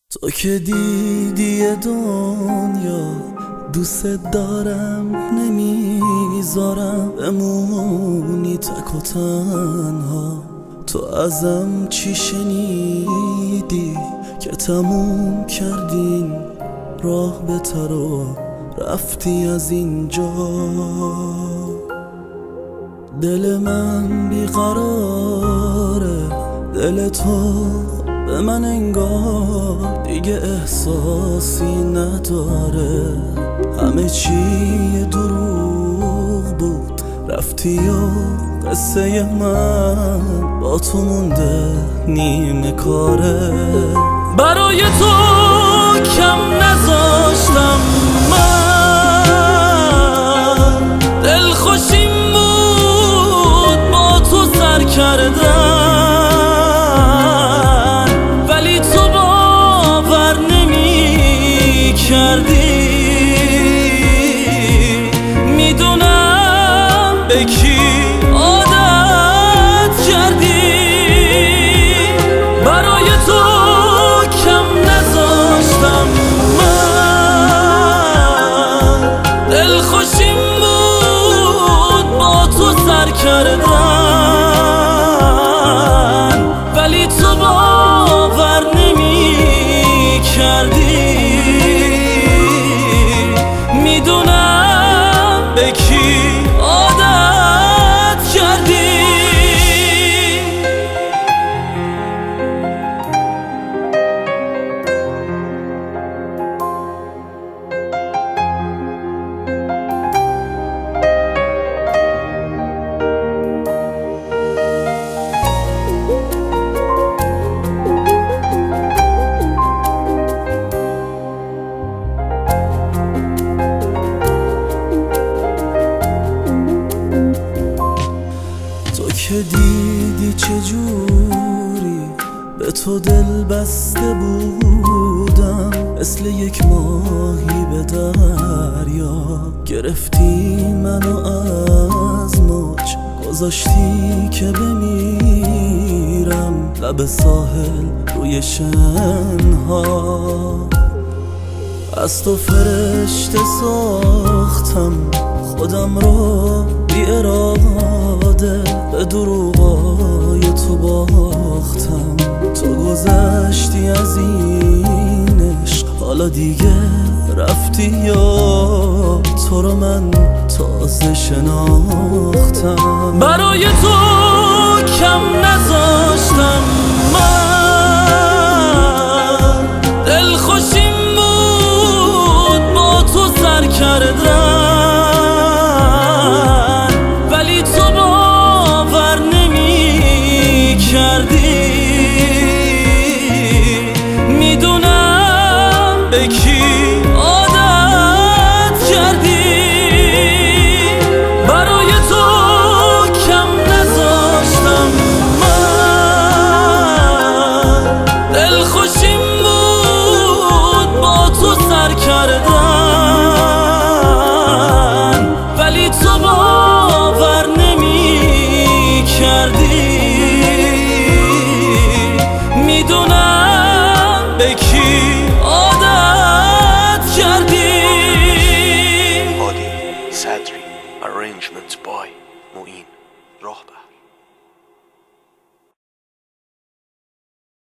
تو که دیدی دنیا دوست دارم نمیذارم بمونی تک و تنها. تو ازم چی شنیدی که تموم کردین راه بتر و رفتی از اینجا؟ دل من بیقراره، دل تو به من انگار دیگه احساسی نداره. همه چی دروغ بود، رفتی و قصه من با تو مونده نیمه کاره. برای تو کم نذاشتم من، دل خوشیم بود با تو سر کردن، ولی تو باور نمی کردی. میدونم به کی عادت کردی. برای تو کم نذاشتم من، دل خوشیم بود با تو سر کردن، ولی تو باور نمی کردی. میدونم به کی عادت کردی. که دیدی چجوری به تو دل بسته بودم، مثل یک ماهی به دریا گرفتی منو از موج، گذاشتی که بمیرم لب ساحل روی شنها. از تو فرشته ساختم خودم رو بی اراده، به دروغای تو باختم. تو گذشتی از این عشق، حالا دیگه رفتی یا تو رو من تازه شناختم. برای تو کم نذاشتم من، دل خوشیم بود با تو سر کردن، ولی تو باور نمی کردی. میدونم به کی عادت کردی. برای تو کم نذاشتم من، دل خوشیم بود با تو سر کردن، ولی تو باور نمی کردی. میدونم به کی